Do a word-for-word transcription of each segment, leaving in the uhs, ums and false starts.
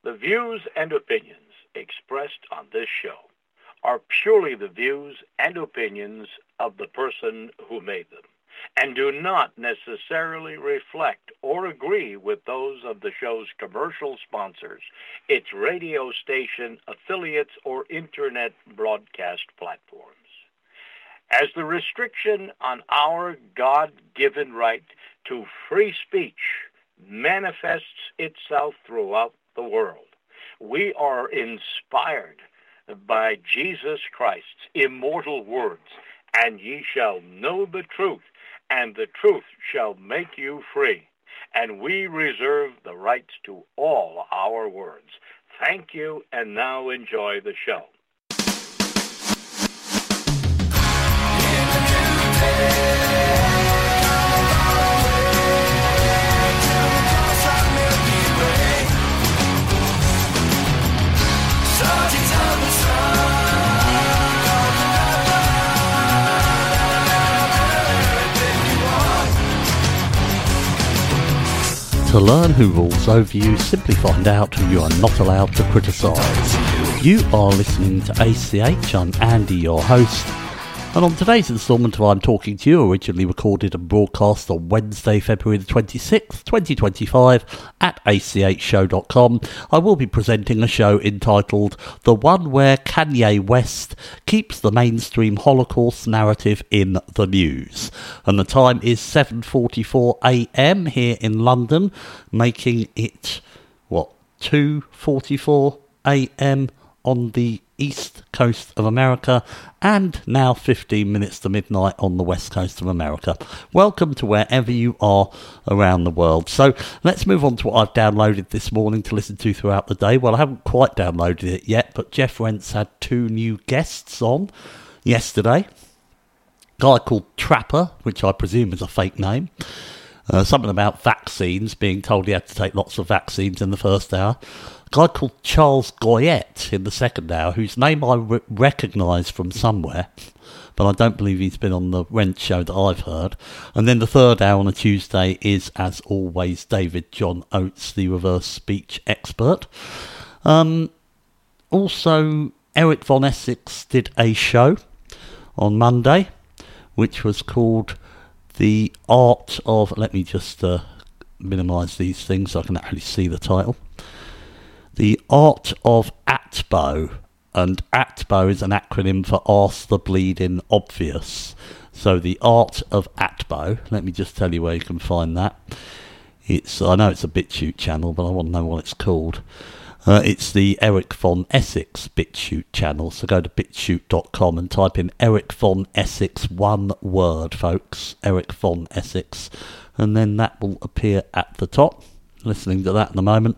The views and opinions expressed on this show are purely the views and opinions of the person who made them, and do not necessarily reflect or agree with those of the show's commercial sponsors, its radio station affiliates, or internet broadcast platforms. As the restriction on our God-given right to free speech manifests itself throughout the world, we are inspired by Jesus Christ's immortal words, and ye shall know the truth, and the truth shall make you free. And we reserve the rights to all our words. Thank you, and now enjoy the show. To learn who rules over you, simply find out who you are not allowed to criticise. You are listening to A C H, I'm Andy, your host, and on today's instalment of I'm Talking to You, originally recorded and broadcast on Wednesday, February the twenty-sixth, twenty twenty-five at a c h show dot com, I will be presenting a show entitled The One Where Kanye West Keeps the Mainstream Holocaust Narrative in the News. And the time is seven forty-four a m here in London, making it, what, two forty-four a m on the east coast of America, and now fifteen minutes to midnight on the west coast of America. Welcome to wherever you are around the world. So let's move on to what I've downloaded this morning to listen to throughout the day. Well, I haven't quite downloaded it yet, but Jeff Rentz had two new guests on yesterday. A guy called Trapper, which I presume is a fake name. Uh, something about vaccines, being told he had to take lots of vaccines in the first hour. A guy called Charles Goyette in the second hour, whose name I re- recognise from somewhere, but I don't believe he's been on the Rent show that I've heard. And then the third hour on a Tuesday is, as always, David John Oates, the reverse speech expert. Um, also, Eric Von Essex did a show on Monday, which was called The Art of... Let me just uh, minimise these things so I can actually see the title. The Art of ATBO. And ATBO is an acronym for Ask the Bleeding Obvious. So The Art of ATBO. Let me just tell you where you can find that. It's I know it's a BitChute channel, but I want to know what it's called. Uh, it's the Eric Von Essex BitChute channel. So go to bitchute dot com and type in Eric Von Essex, one word, folks. Eric Von Essex. And then that will appear at the top. Listening to that in a moment.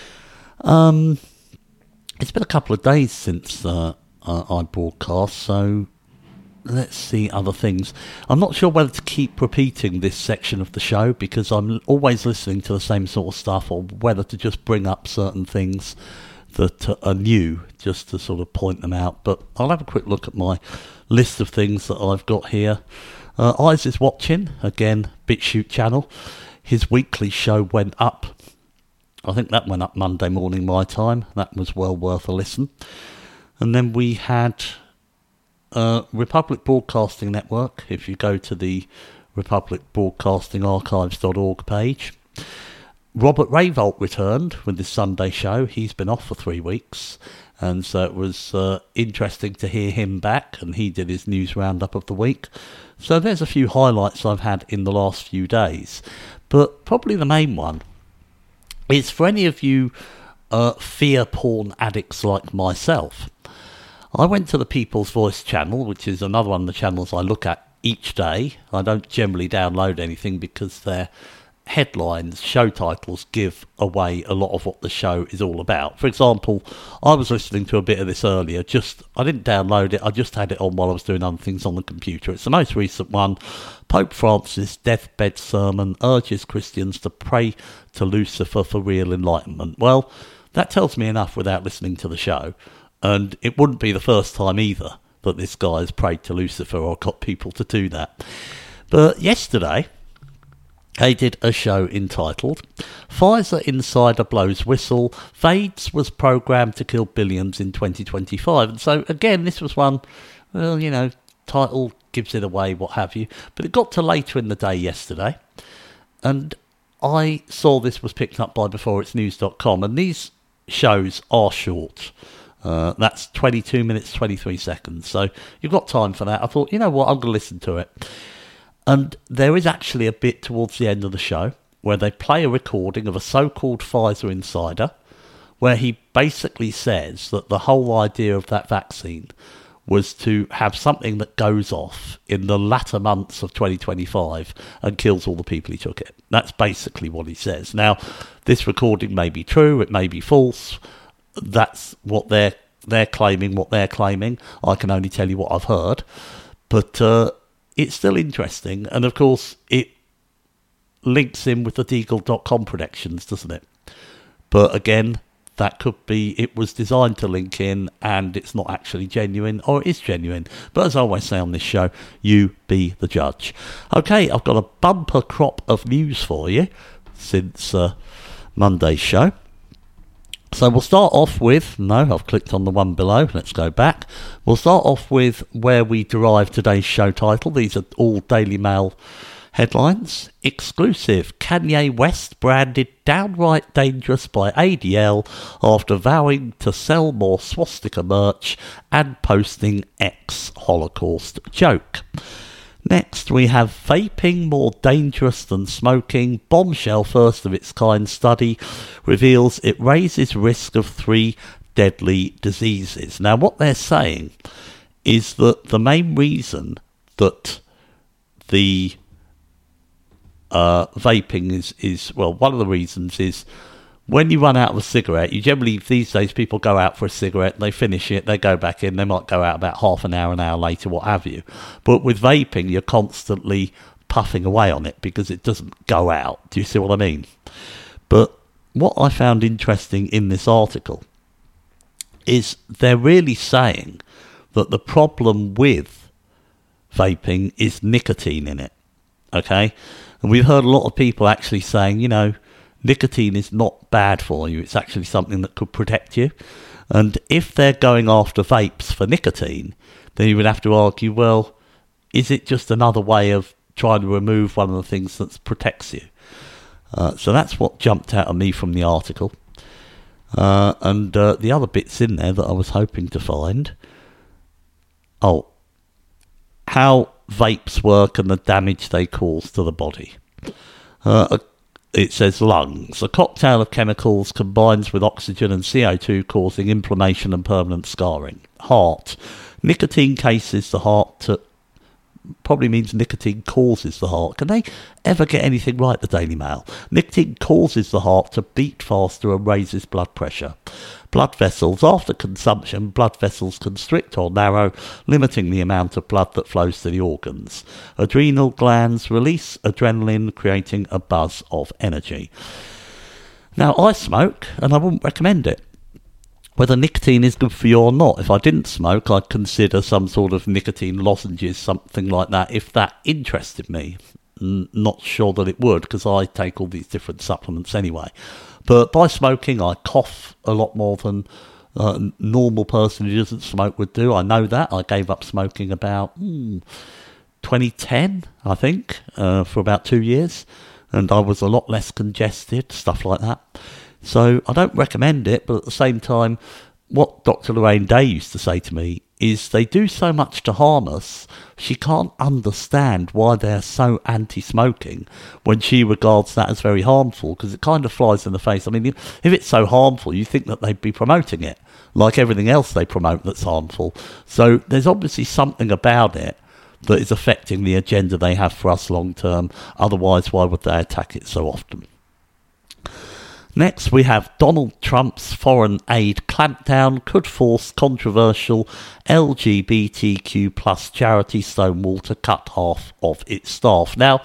Um, it's been a couple of days since uh, uh, I broadcast, so let's see other things. I'm not sure whether to keep repeating this section of the show because I'm always listening to the same sort of stuff, or whether to just bring up certain things that are new just to sort of point them out. But I'll have a quick look at my list of things that I've got here. Uh, Eyes is watching, again, BitChute channel. His weekly show went up. I think that went up Monday morning my time. That was well worth a listen. And then we had uh, Republic Broadcasting Network. If you go to the Republic Broadcasting Archives dot org page, Robert Rayvolt returned with his Sunday show. He's been off for three weeks. And so it was uh, interesting to hear him back, and he did his news roundup of the week. So there's a few highlights I've had in the last few days. But probably the main one is for any of you uh, fear porn addicts like myself. I went to the People's Voice channel, which is another one of the channels I look at each day. I don't generally download anything because their headlines, show titles, give away a lot of what the show is all about. For example, I was listening to a bit of this earlier. Just I didn't download it, I just had it on while I was doing other things on the computer. It's the most recent one. Pope Francis' deathbed sermon urges Christians to pray to Lucifer for real enlightenment. Well, that tells me enough without listening to the show, and it wouldn't be the first time either that this guy has prayed to Lucifer or got people to do that. But yesterday, they did a show entitled Pfizer Insider Blows Whistle, AIDS was programmed to kill billions in twenty twenty-five. And so, again, this was one, well, you know, title gives it away, what have you. But it got to later in the day yesterday, and I saw this was picked up by before its news dot com, and these shows are short. Uh, that's twenty-two minutes, twenty-three seconds. So you've got time for that. I thought, you know what, I'm going to listen to it. And there is actually a bit towards the end of the show where they play a recording of a so-called Pfizer insider, where he basically says that the whole idea of that vaccine was to have something that goes off in the latter months of twenty twenty-five and kills all the people who took it. That's basically what he says. Now, this recording may be true, it may be false. That's what they're they're claiming, what they're claiming. I can only tell you what I've heard. But uh, it's still interesting. And, of course, it links in with the Deagle dot com predictions, doesn't it? But, again, that could be, it was designed to link in and it's not actually genuine, or it is genuine. But as I always say on this show, you be the judge. Okay, I've got a bumper crop of news for you since uh, Monday's show. So we'll start off with, no, I've clicked on the one below, let's go back. We'll start off with where we derive today's show title. These are all Daily Mail headlines. Exclusive, Kanye West branded downright dangerous by A D L after vowing to sell more swastika merch and posting ex-Holocaust joke. Next, we have vaping more dangerous than smoking. Bombshell first of its kind study reveals it raises risk of three deadly diseases. Now, what they're saying is that the main reason that the uh, vaping is, is, well, one of the reasons is when you run out of a cigarette, you generally, these days, people go out for a cigarette, they finish it, they go back in, they might go out about half an hour, an hour later, what have you. But with vaping, you're constantly puffing away on it because it doesn't go out. Do you see what I mean? But what I found interesting in this article is they're really saying that the problem with vaping is nicotine in it, okay? And we've heard a lot of people actually saying, you know, nicotine is not bad for you. It's actually something that could protect you. And if they're going after vapes for nicotine, then you would have to argue, well, is it just another way of trying to remove one of the things that protects you? Uh, so that's what jumped out at me from the article. Uh, and uh, the other bits in there that I was hoping to find. Oh, how vapes work and the damage they cause to the body. Uh, It says lungs. A cocktail of chemicals combines with oxygen and C O two, causing inflammation and permanent scarring. Heart. Nicotine cases the heart to... Probably means nicotine causes the heart. Can they ever get anything right, the Daily Mail? Nicotine causes the heart to beat faster and raises blood pressure. Blood vessels. After consumption, blood vessels constrict or narrow, limiting the amount of blood that flows to the organs. Adrenal glands release adrenaline, creating a buzz of energy. Now, I smoke, and I wouldn't recommend it. Whether nicotine is good for you or not, if I didn't smoke, I'd consider some sort of nicotine lozenges, something like that, if that interested me. N- not sure that it would, because I take all these different supplements anyway. But by smoking, I cough a lot more than a normal person who doesn't smoke would do. I know that. I gave up smoking about hmm, twenty ten, I think, uh, for about two years. And I was a lot less congested, stuff like that. So I don't recommend it, but at the same time, what Doctor Lorraine Day used to say to me is they do so much to harm us, she can't understand why they're so anti-smoking when she regards that as very harmful, because it kind of flies in the face. I mean, if it's so harmful, you think that they'd be promoting it, like everything else they promote that's harmful. So there's obviously something about it that is affecting the agenda they have for us long term. Otherwise, why would they attack it so often? Next, we have Donald Trump's foreign aid clampdown could force controversial L G B T Q plus charity Stonewall to cut half of its staff. Now,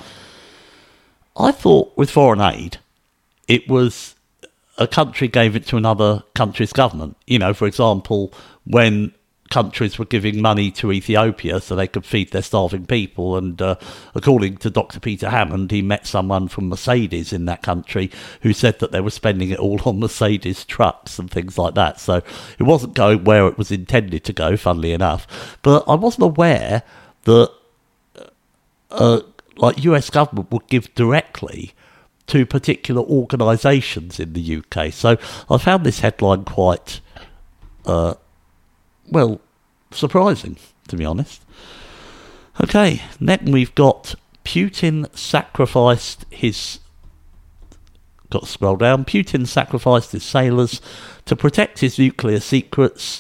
I thought with foreign aid, it was a country gave it to another country's government. You know, for example, when countries were giving money to Ethiopia so they could feed their starving people. And uh, according to Doctor Peter Hammond, he met someone from Mercedes in that country who said that they were spending it all on Mercedes trucks and things like that. So it wasn't going where it was intended to go, funnily enough. But I wasn't aware that uh, like U S government would give directly to particular organisations in the U K. So I found this headline quite, uh, well, surprising, to be honest. Okay, then we've got Putin sacrificed his... Got to scroll down. Putin sacrificed his sailors to protect his nuclear secrets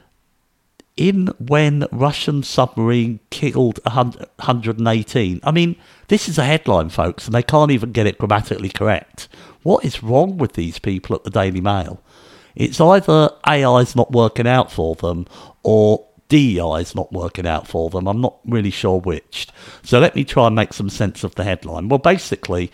in when Russian submarine killed one hundred eighteen. I mean, this is a headline, folks, and they can't even get it grammatically correct. What is wrong with these people at the Daily Mail? It's either A I's not working out for them or D E I's not working out for them. I'm not really sure which. So let me try and make some sense of the headline. Well, basically...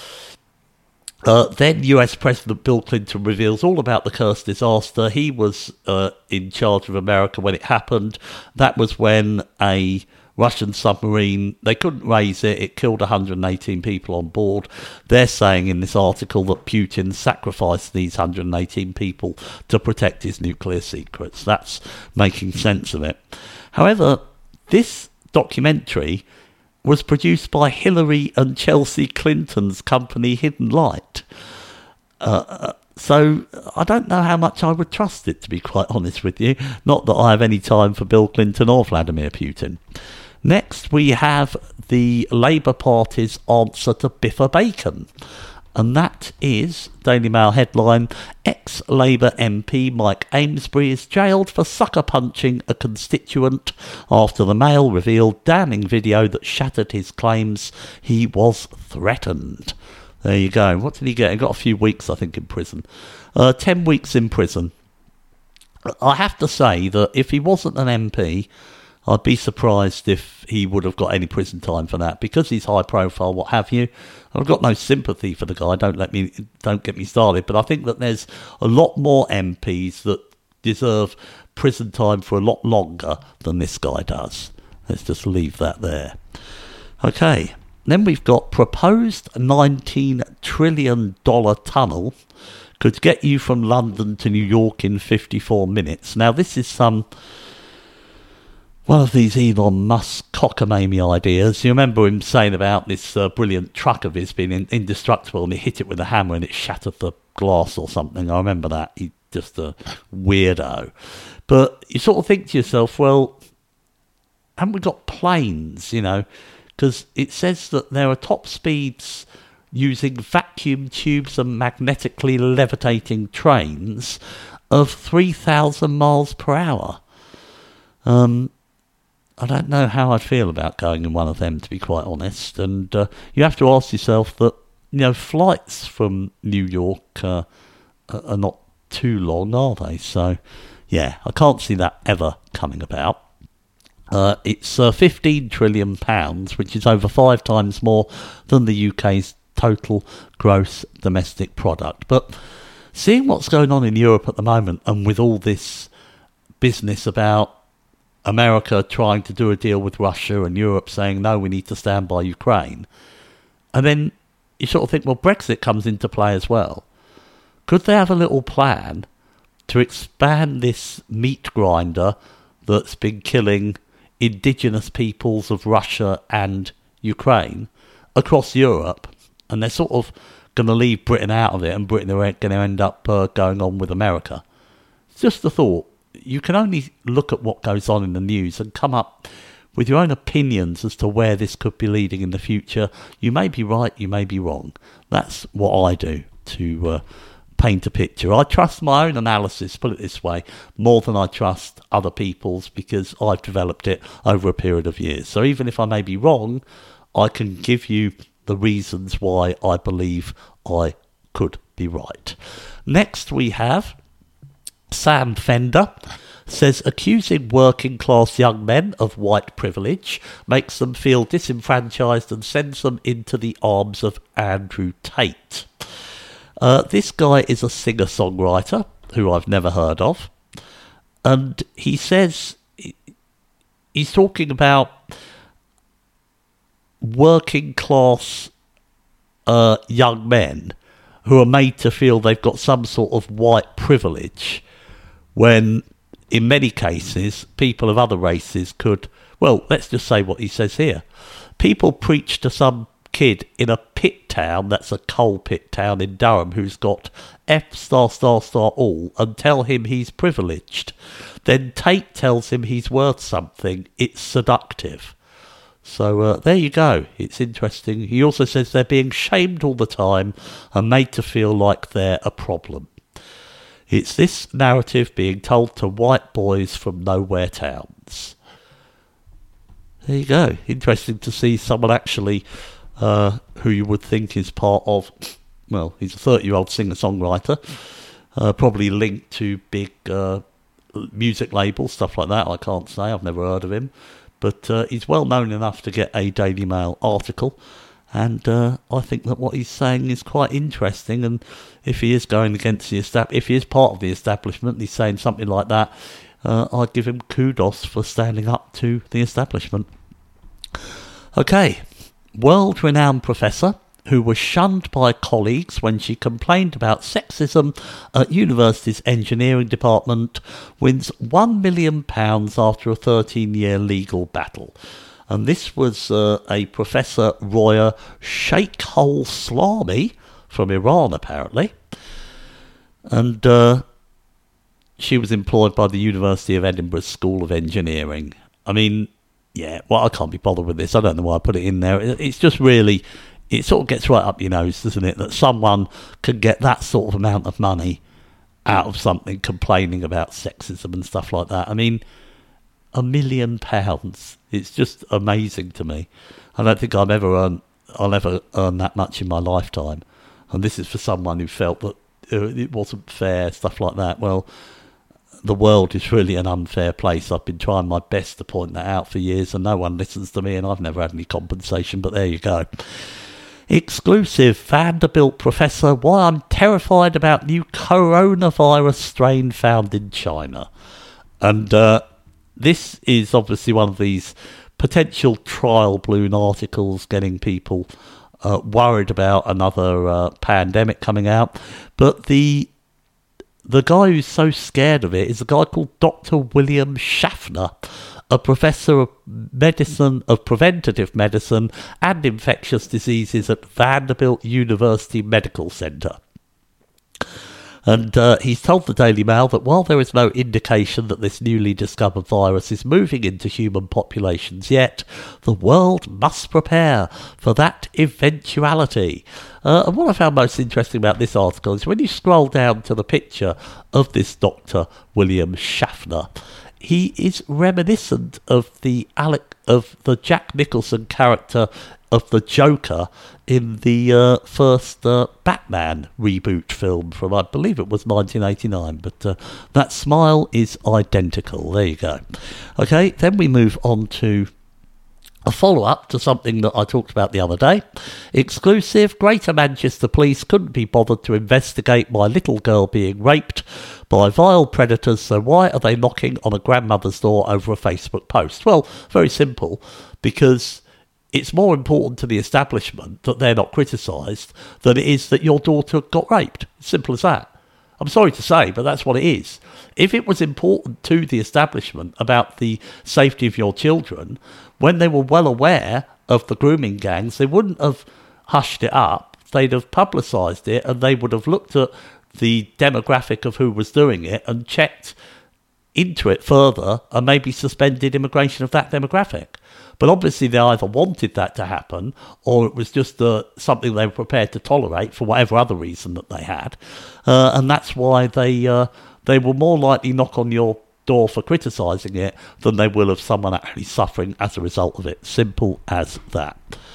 Uh, then U S President Bill Clinton reveals all about the Kursk disaster. He was uh, in charge of America when it happened. That was when a Russian submarine, they couldn't raise it, it killed one hundred eighteen people on board. They're saying in this article that Putin sacrificed these one hundred eighteen people to protect his nuclear secrets. That's making sense of it. However, this documentary was produced by Hillary and Chelsea Clinton's company Hidden Light. Uh, so I don't know how much I would trust it, to be quite honest with you. Not that I have any time for Bill Clinton or Vladimir Putin. Next, we have the Labour Party's answer to Biffa Bacon. And that is, Daily Mail headline, ex-Labour M P Mike Amesbury is jailed for sucker-punching a constituent after the Mail revealed damning video that shattered his claims he was threatened. There you go. What did he get? He got a few weeks, I think, in prison. Uh, ten weeks in prison. I have to say that if he wasn't an M P... I'd be surprised if he would have got any prison time for that, because he's high profile, what have you. I've got no sympathy for the guy, don't let me don't get me started, but I think that there's a lot more M Ps that deserve prison time for a lot longer than this guy does. Let's just leave that there. Okay, then we've got proposed nineteen trillion dollars tunnel could get you from London to New York in fifty-four minutes. Now this is some... one of these Elon Musk cockamamie ideas. You remember him saying about this uh, brilliant truck of his being in, indestructible, and he hit it with a hammer and it shattered the glass or something. I remember that. He's just a weirdo. But you sort of think to yourself, well, haven't we got planes, you know? Because it says that there are top speeds using vacuum tubes and magnetically levitating trains of three thousand miles per hour. Um... I don't know how I'd feel about going in one of them, to be quite honest. And uh, you have to ask yourself that, you know, flights from New York uh, are not too long, are they? So, yeah, I can't see that ever coming about. Uh, it's uh, fifteen trillion pounds, which is over five times more than the U K's total gross domestic product. But seeing what's going on in Europe at the moment, and with all this business about America trying to do a deal with Russia and Europe saying, no, we need to stand by Ukraine. And then you sort of think, well, Brexit comes into play as well. Could they have a little plan to expand this meat grinder that's been killing indigenous peoples of Russia and Ukraine across Europe? And they're sort of going to leave Britain out of it, and Britain are going to end up uh, going on with America. It's just a thought. You can only look at what goes on in the news and come up with your own opinions as to where this could be leading in the future. You may be right, you may be wrong. That's what I do to uh, paint a picture. I trust my own analysis, put it this way, more than I trust other people's, because I've developed it over a period of years. So even if I may be wrong, I can give you the reasons why I believe I could be right. Next we have Sam Fender. Says accusing working class young men of white privilege makes them feel disenfranchised and sends them into the arms of Andrew Tate. Uh, this guy is a singer-songwriter who I've never heard of. And he says, he's talking about working class uh, young men who are made to feel they've got some sort of white privilege, when in many cases people of other races could, well, let's just say what he says here. People preach to some kid in a pit town, that's a coal pit town in Durham, who's got F star star star all, and tell him he's privileged. Then Tate tells him he's worth something. It's seductive. So uh, there you go. It's interesting. He also says they're being shamed all the time and made to feel like they're a problem. It's this narrative being told to white boys from nowhere towns. There you go. Interesting to see someone actually uh, who you would think is part of, well, he's a thirty-year-old singer-songwriter, uh, probably linked to big uh, music labels, stuff like that. I can't say. I've never heard of him. But uh, he's well known enough to get a Daily Mail article, and uh, I think that what he's saying is quite interesting. And if he is going against the estab- if he is part of the establishment, and he's saying something like that, uh, I'd give him kudos for standing up to the establishment. Okay, world-renowned professor who was shunned by colleagues when she complained about sexism at university's engineering department, wins one million pounds after a thirteen-year legal battle. And this was uh, a Professor Roya Sheikholslami from Iran, apparently. And uh, she was employed by the University of Edinburgh School of Engineering. I mean, yeah, well, I can't be bothered with this. I don't know why I put it in there. It's just really... It sort of gets right up your nose, doesn't it, that someone can get that sort of amount of money out of something, complaining about sexism and stuff like that. I mean, a million pounds. It's just amazing to me. I don't think I've ever earned, I'll ever earn that much in my lifetime. And this is for someone who felt that it wasn't fair, stuff like that. Well, the world is really an unfair place. I've been trying my best to point that out for years, and no one listens to me, and I've never had any compensation, but there you go. Exclusive Vanderbilt professor, why I'm terrified about new coronavirus strain found in China. And uh, this is obviously one of these potential trial balloon articles getting people uh, worried about another uh, pandemic coming out. But the the guy who's so scared of it is a guy called Doctor William Schaffner, a professor of medicine, of preventative medicine and infectious diseases at Vanderbilt University Medical Center. And uh, he's told the Daily Mail that while there is no indication that this newly discovered virus is moving into human populations yet, the world must prepare for that eventuality. Uh, and what I found most interesting about this article is when you scroll down to the picture of this Doctor William Schaffner, he is reminiscent of the Alec of the Jack Nicholson character of the Joker in the uh, first uh, Batman reboot film from, I believe it was nineteen eighty-nine, but uh, that smile is identical. There you go. Okay, then we move on to a follow-up to something that I talked about the other day. Exclusive, Greater Manchester Police couldn't be bothered to investigate my little girl being raped by vile predators, so why are they knocking on a grandmother's door over a Facebook post? Well, very simple, because it's more important to the establishment that they're not criticised than it is that your daughter got raped. Simple as that. I'm sorry to say, but that's what it is. If it was important to the establishment about the safety of your children, when they were well aware of the grooming gangs, they wouldn't have hushed it up. They'd have publicised it, and they would have looked at the demographic of who was doing it and checked into it further and maybe suspended immigration of that demographic. But obviously they either wanted that to happen or it was just uh, something they were prepared to tolerate for whatever other reason that they had. Uh, and that's why they uh, they will more likely knock on your door for criticising it than they will of someone actually suffering as a result of it. Simple as that.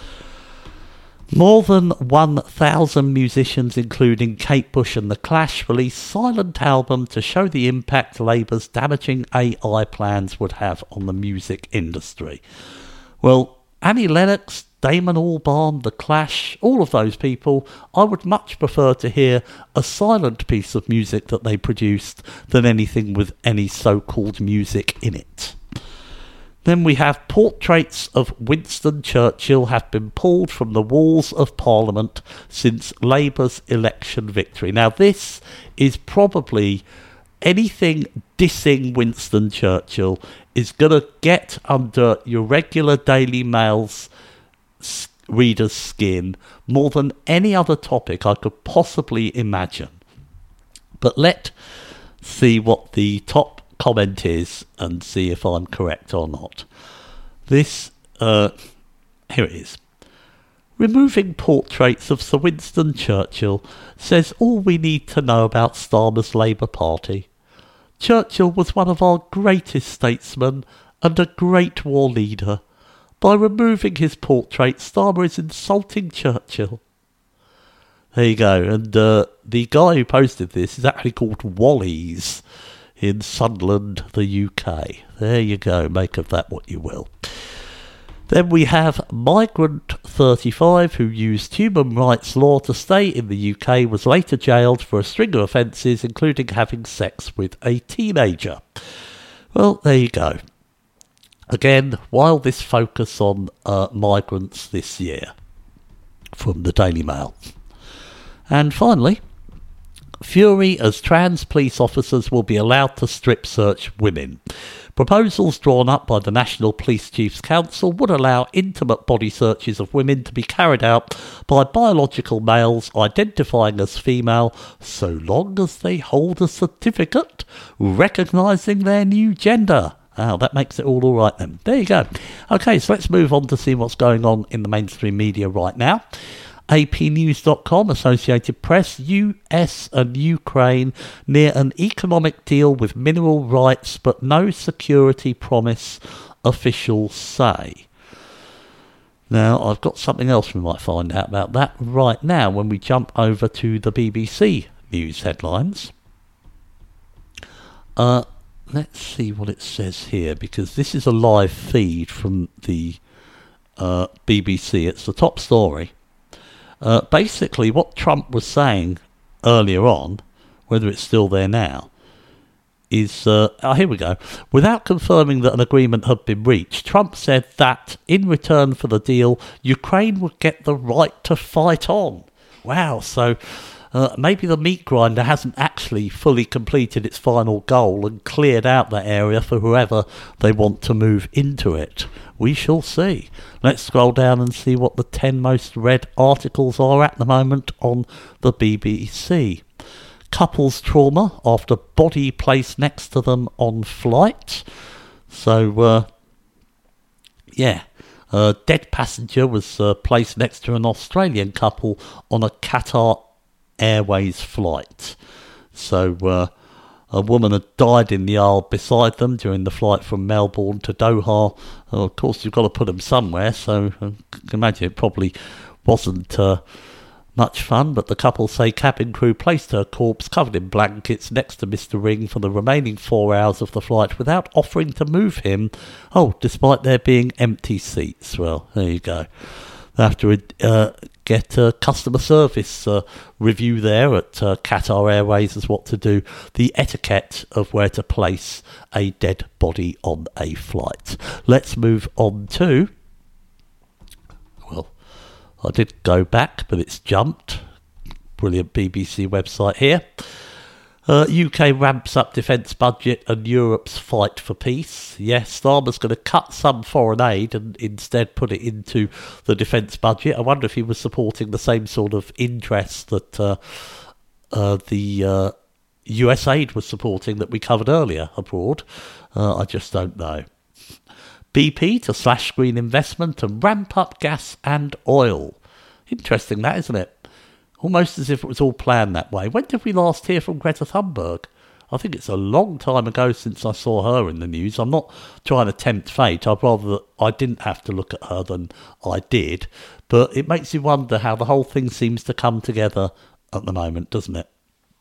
More than one thousand musicians, including Kate Bush and The Clash, released silent album to show the impact Labour's damaging A I plans would have on the music industry. Well, Annie Lennox Damon Albarn, The Clash, all of those people, I would much prefer to hear a silent piece of music that they produced than anything with any so-called music in it. Then we have portraits of Winston Churchill have been pulled from the walls of Parliament since Labour's election victory. Now this is probably anything dissing Winston Churchill is going to get under your regular Daily Mail's reader's skin more than any other topic I could possibly imagine. But let's see what the top comment is and see if I'm correct or not. This, uh, here it is. Removing portraits of Sir Winston Churchill says all we need to know about Starmer's Labour Party. Churchill was one of our greatest statesmen and a great war leader. By removing his portrait, Starmer is insulting Churchill. There you go. And uh, the guy who posted this is actually called Wallies in Sunderland, the U K. There you go. Make of that what you will. Then we have Migrant thirty-five, who used human rights law to stay in the U K, was later jailed for a string of offences, including having sex with a teenager. Well, there you go. Again, while this focus on uh, migrants this year, from the Daily Mail. And finally, fury as trans police officers will be allowed to strip search women. Proposals drawn up by the National Police Chiefs Council would allow intimate body searches of women to be carried out by biological males identifying as female, so long as they hold a certificate recognising their new gender. Oh, that makes it all all right then. There you go. Okay, so let's move on to see what's going on in the mainstream media right now. A P news dot com, Associated Press, U S and Ukraine near an economic deal with mineral rights but no security promise, officials say. Now, I've got something else we might find out about that right now when we jump over to the B B C News headlines. Uh... Let's see what it says here, because this is a live feed from the uh, B B C. It's the top story. Uh, basically, what Trump was saying earlier on, whether it's still there now, is, uh, oh, here we go. Without confirming that an agreement had been reached, Trump said that, in return for the deal, Ukraine would get the right to fight on. Wow, so... Uh, maybe the meat grinder hasn't actually fully completed its final goal and cleared out that area for whoever they want to move into it. We shall see. Let's scroll down and see what the ten most read articles are at the moment on the B B C. Couples trauma after body placed next to them on flight. So, uh, yeah. A dead passenger was uh, placed next to an Australian couple on a Qatar Airways flight. So uh, a woman had died in the aisle beside them during the flight from Melbourne to Doha. Uh, of course, you've got to put them somewhere, so I can imagine it probably wasn't uh, much fun, but the couple say cabin crew placed her corpse covered in blankets next to Mister Ring for the remaining four hours of the flight without offering to move him, oh, despite there being empty seats. Well, there you go. They have to uh, get a customer service uh, review there at uh, Qatar Airways as what to do, the etiquette of where to place a dead body on a flight. Let's move on to, well, I did go back, but it's jumped. Brilliant B B C website here. Uh, U K ramps up defence budget and Europe's fight for peace. Yes, Starmer's going to cut some foreign aid and instead put it into the defence budget. I wonder if he was supporting the same sort of interest that uh, uh, the uh, U S aid was supporting that we covered earlier abroad. Uh, I just don't know. B P to slash green investment and ramp up gas and oil. Interesting that, isn't it? Almost as if it was all planned that way. When did we last hear from Greta Thunberg? I think it's a long time ago since I saw her in the news. I'm not trying to tempt fate. I'd rather that I didn't have to look at her than I did. But it makes you wonder how the whole thing seems to come together at the moment, doesn't it?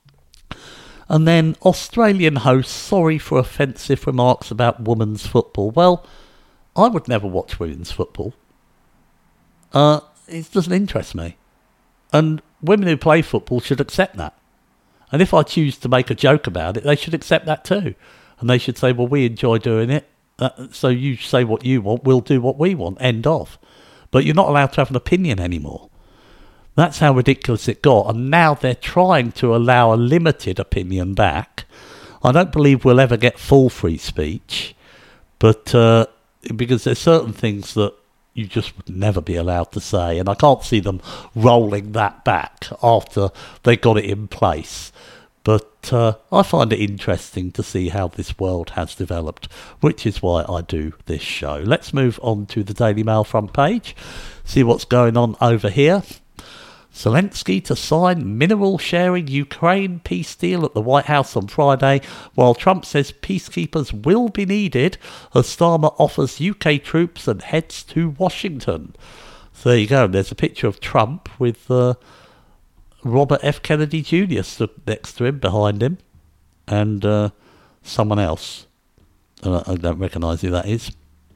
And then Australian host sorry for offensive remarks about women's football. Well, I would never watch women's football. Uh, it doesn't interest me. And women who play football should accept that. And if I choose to make a joke about it, they should accept that too. And they should say, well, we enjoy doing it, uh, so you say what you want, we'll do what we want, end of. But you're not allowed to have an opinion anymore. That's how ridiculous it got. And now they're trying to allow a limited opinion back. I don't believe we'll ever get full free speech, but uh, because there's certain things that you just would never be allowed to say, and I can't see them rolling that back after they got it in place. But uh, I find it interesting to see how this world has developed, which is why I do this show. Let's move on to the Daily Mail front page, see what's going on over here. Zelensky to sign mineral-sharing Ukraine peace deal at the White House on Friday, while Trump says peacekeepers will be needed as Starmer offers U K troops and heads to Washington. So there you go. There's a picture of Trump with uh, Robert F. Kennedy Junior stood next to him, behind him, and uh, someone else. Uh, I don't recognise who that is.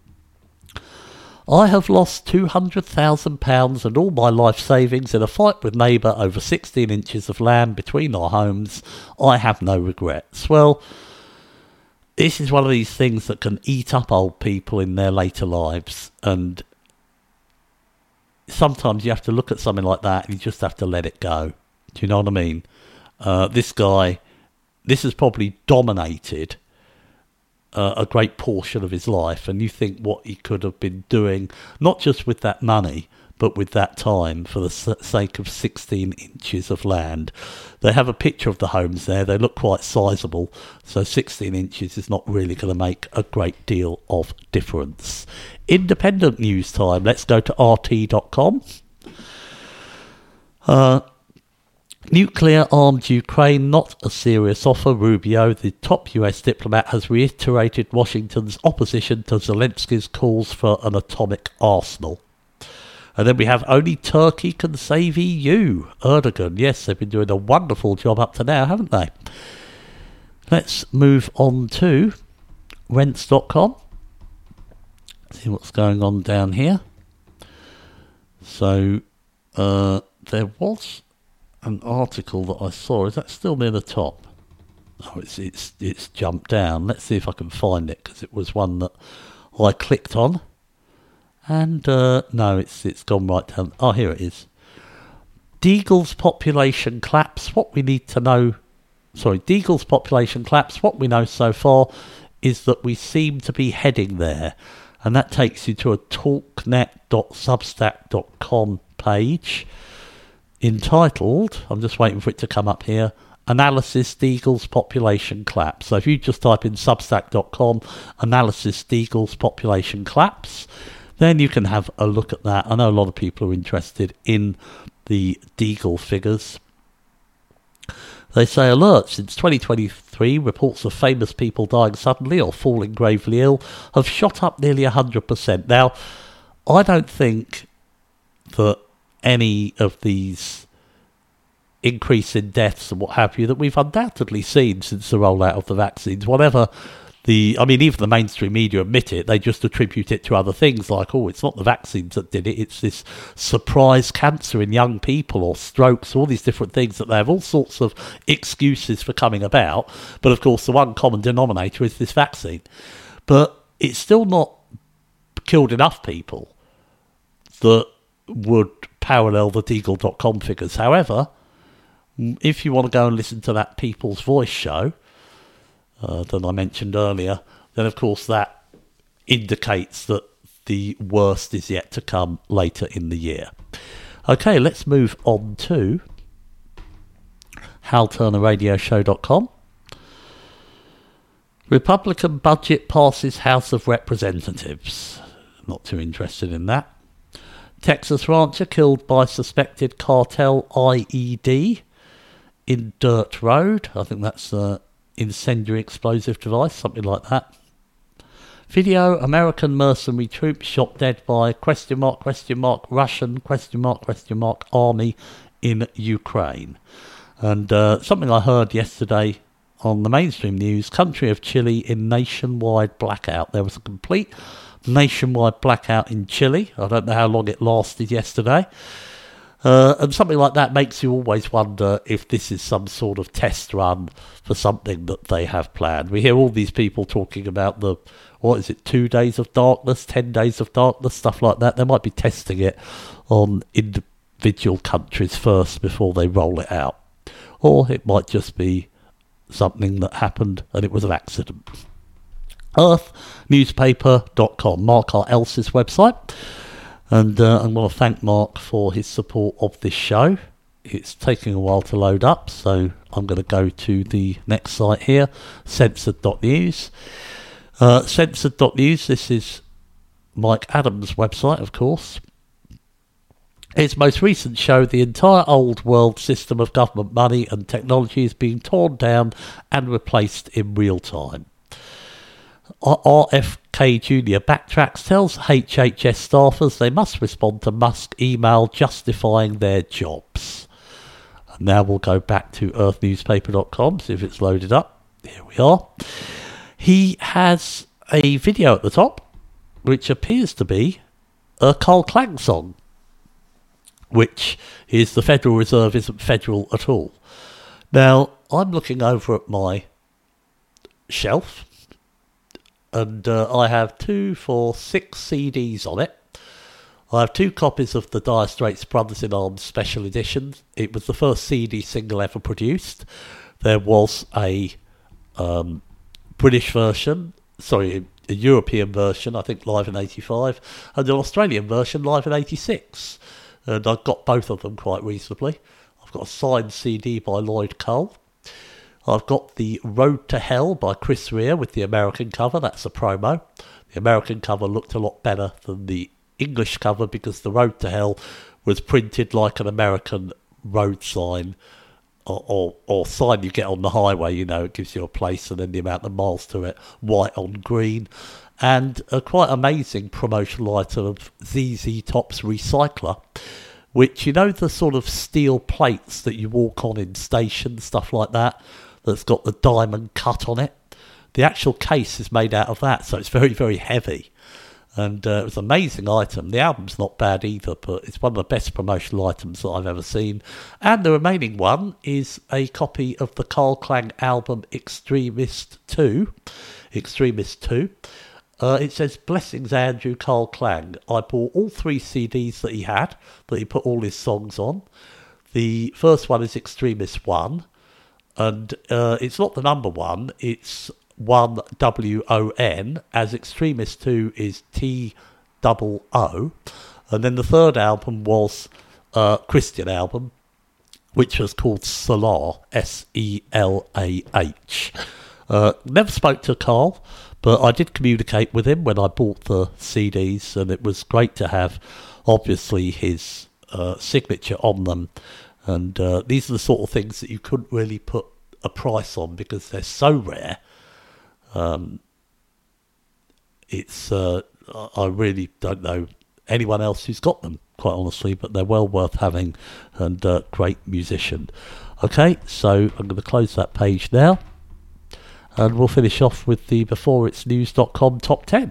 I have lost two hundred thousand pounds and all my life savings in a fight with neighbour over sixteen inches of land between our homes. I have no regrets. Well, this is one of these things that can eat up old people in their later lives, and sometimes you have to look at something like that and you just have to let it go. Do you know what I mean? Uh, this guy, this has probably dominated Uh, a great portion of his life, and you think what he could have been doing, not just with that money, but with that time, for the s- sake of sixteen inches of land. They have a picture of the homes there. They look quite sizable, so sixteen inches is not really going to make a great deal of difference. Independent news time. Let's go to R T dot com. Uh, Nuclear-armed Ukraine, not a serious offer. Rubio, the top U S diplomat, has reiterated Washington's opposition to Zelensky's calls for an atomic arsenal. And then we have only Turkey can save E U. Erdogan, yes, they've been doing a wonderful job up to now, haven't they? Let's move on to rents dot com. See what's going on down here. So, uh, there was an article that I saw. Is that still near the top? Oh, it's it's it's jumped down. Let's see if I can find it, because it was one that I clicked on, and uh, no, it's it's gone right down. Oh, here it is. Deagle's population collapse. What we need to know. Sorry, Deagle's population collapse. What we know so far is that we seem to be heading there, and that takes you to a talknet dot substack dot com page, entitled, I'm just waiting for it to come up here, Analysis Deagle's Population Collapse. So if you just type in substack dot com, Analysis Deagle's Population Collapse, then you can have a look at that. I know a lot of people are interested in the Deagle figures. They say, alert, since twenty twenty-three, reports of famous people dying suddenly or falling gravely ill have shot up nearly one hundred percent. Now, I don't think that any of these increase in deaths and what have you that we've undoubtedly seen since the rollout of the vaccines, whatever the, I mean, even the mainstream media admit it, they just attribute it to other things like, oh, it's not the vaccines that did it, it's this surprise cancer in young people or strokes, all these different things that they have all sorts of excuses for coming about. But of course, the one common denominator is this vaccine. But it's still not killed enough people that would parallel the Deagle dot com figures. However, if you want to go and listen to that People's Voice show uh, that I mentioned earlier, then of course that indicates that the worst is yet to come later in the year. Okay, let's move on to hal turner radio show dot com. Republican budget passes House of Representatives. Not too interested in that. Texas rancher killed by suspected cartel I E D in Dirt Road. I think that's an incendiary explosive device, something like that. Video, American mercenary troops shot dead by question mark, question mark, Russian, question mark, question mark, army in Ukraine. And uh, something I heard yesterday on the mainstream news, country of Chile in nationwide blackout. There was a complete nationwide blackout in Chile. I don't know how long it lasted yesterday. Uh, and something like that makes you always wonder if this is some sort of test run for something that they have planned. We hear all these people talking about the, what is it, two days of darkness, ten days of darkness, stuff like that. They might be testing it on individual countries first before they roll it out. Or it might just be something that happened and it was an accident. earth newspaper dot com, Mark R. Ellis's website. And uh, I want to thank Mark for his support of this show. It's taking a while to load up, so I'm going to go to the next site here, censored dot news. Uh, censored dot news, this is Mike Adams' website, of course. Its most recent show, the entire old world system of government money and technology is being torn down and replaced in real time. R F K Junior backtracks, tells H H S staffers they must respond to Musk email justifying their jobs. And now we'll go back to earth newspaper dot com, see if it's loaded up. Here we are. He has a video at the top, which appears to be a Carl Klang song, which is the Federal Reserve isn't federal at all. Now, I'm looking over at my shelf, and uh, I have two, four, six C Ds on it. I have two copies of the Dire Straits Brothers in Arms Special Edition. It was the first C D single ever produced. There was a um, British version, sorry, a European version, I think live in eighty-five, and an Australian version live in eighty-six. And I got both of them quite reasonably. I've got a signed C D by Lloyd Cole. I've got the Road to Hell by Chris Rea with the American cover. That's a promo. The American cover looked a lot better than the English cover because the Road to Hell was printed like an American road sign or, or, or sign you get on the highway, you know, it gives you a place and then the amount of miles to it, white on green. And a quite amazing promotional item of Z Z Top's Recycler, which, you know, the sort of steel plates that you walk on in stations, stuff like that, that's got the diamond cut on it. The actual case is made out of that, so it's very, very heavy. And uh, it was an amazing item. The album's not bad either, but it's one of the best promotional items that I've ever seen. And the remaining one is a copy of the Carl Klang album Extremist two. Extremist two. Uh, it says, Blessings Andrew Carl Klang. I bought all three C Ds that he had, that he put all his songs on. The first one is Extremist one. And uh, it's not the number one, it's one W O N, as Extremist two is T O O. And then the third album was a Christian album, which was called Salah, S E L A H. Uh, never spoke to Carl, but I did communicate with him when I bought the C Ds, and it was great to have, obviously, his uh, signature on them. And uh, these are the sort of things that you couldn't really put a price on because they're so rare. Um, it's uh, I really don't know anyone else who's got them, quite honestly, but they're well worth having and uh, great musician. Okay, so I'm going to close that page now, and we'll finish off with the before its news dot com top ten.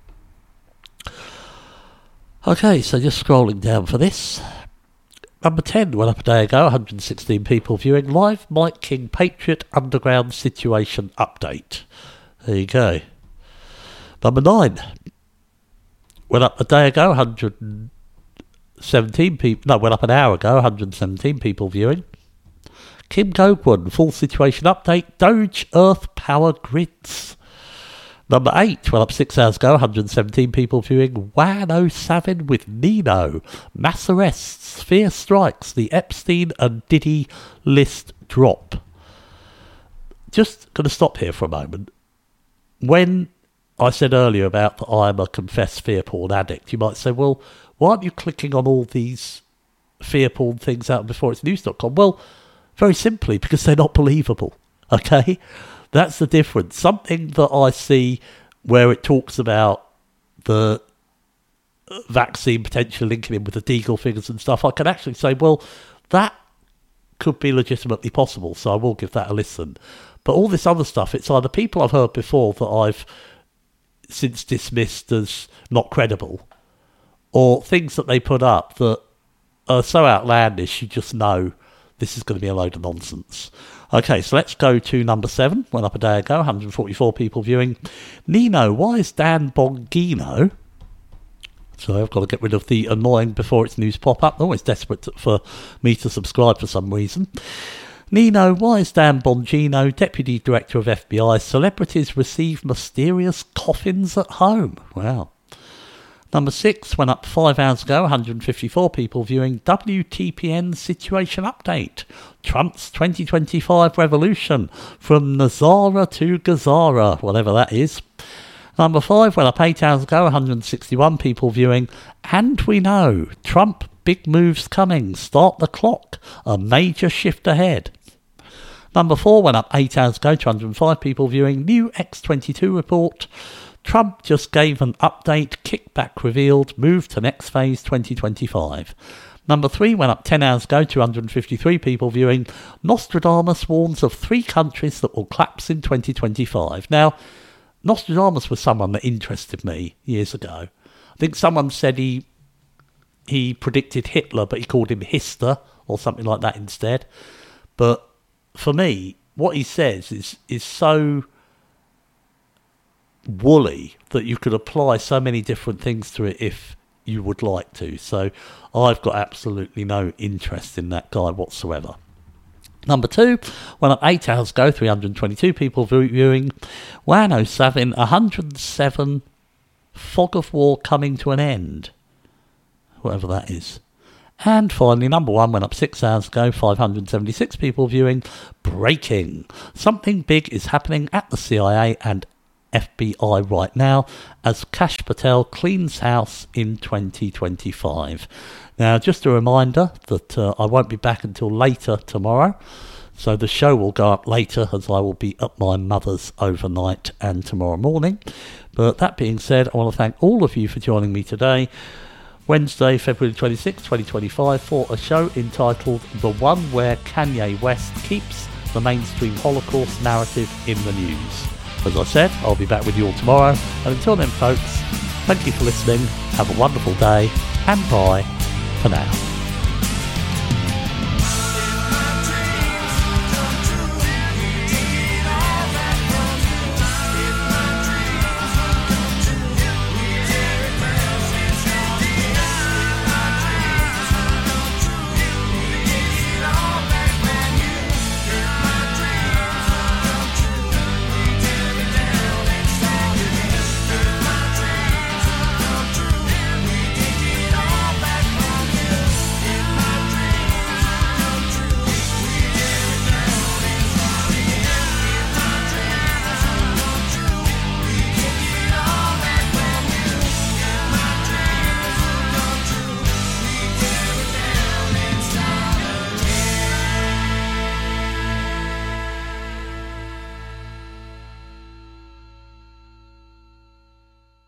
Okay, so just scrolling down for this. Number ten went up a day ago, one hundred sixteen people viewing. Live Mike King Patriot Underground Situation Update. There you go. Number nine went up a day ago, one hundred seventeen people. No, went up an hour ago, one hundred seventeen people viewing. Kim Gogwon Full Situation Update. Doge Earth Power Grids. Number eight went up six hours ago, one hundred seventeen people viewing. Wan oh seven with Nino. Mass arrests, fear strikes, the Epstein and Diddy list drop. Just going to stop here for a moment. When I said earlier about that I'm a confessed fear porn addict, you might say, well, why aren't you clicking on all these fear porn things out before it's news dot com? Well, very simply, because they're not believable, okay? That's the difference. Something that I see where it talks about the vaccine potentially linking in with the Deagle figures and stuff, I can actually say, well, that could be legitimately possible, so I will give that a listen. But all this other stuff, it's either people I've heard before that I've since dismissed as not credible, or things that they put up that are so outlandish you just know this is going to be a load of nonsense. Okay, so let's go to number seven. Went up a day ago, one hundred forty-four people viewing. Nino, why is Dan Bongino... So I've got to get rid of the annoying before its news pop-up. They're always desperate to, for me to subscribe for some reason. Nino, why is Dan Bongino, Deputy Director of F B I, celebrities receive mysterious coffins at home? Wow. Number six went up five hours ago, one hundred fifty-four people viewing. W T P N situation update. Trump's twenty twenty-five revolution from Nazara to Gazara, whatever that is. Number five went up eight hours ago, one hundred sixty-one people viewing. And we know, Trump, big moves coming, start the clock, a major shift ahead. Number four went up eight hours ago, two hundred five people viewing. New X twenty-two report. Trump just gave an update, kickback revealed, move to next phase twenty twenty-five. Number three went up ten hours ago, two hundred fifty-three people viewing. Nostradamus warns of three countries that will collapse in twenty twenty-five. Now, Nostradamus was someone that interested me years ago. I think someone said he he predicted Hitler, but he called him Hister or something like that instead. But for me, what he says is is so woolly that you could apply so many different things to it if you would like to. So I've got absolutely no interest in that guy whatsoever. Number two, went up eight hours ago, three hundred twenty-two people viewing. Juan O'Savin, one hundred seven, fog of war coming to an end. Whatever that is. And finally, number one went up six hours ago, five hundred seventy-six people viewing. Breaking. Something big is happening at the C I A and F B I right now as Kash Patel cleans house in twenty twenty-five. Now, just a reminder that uh, I won't be back until later tomorrow, so the show will go up later as I will be at my mother's overnight and tomorrow morning. But that being said, I want to thank all of you for joining me today, Wednesday, February twenty-sixth, twenty twenty-five, for a show entitled The One Where Kanye West Keeps the Mainstream Holocaust Narrative in the News. As I said, I'll be back with you all tomorrow, and until then, folks, thank you for listening, have a wonderful day, and bye for now.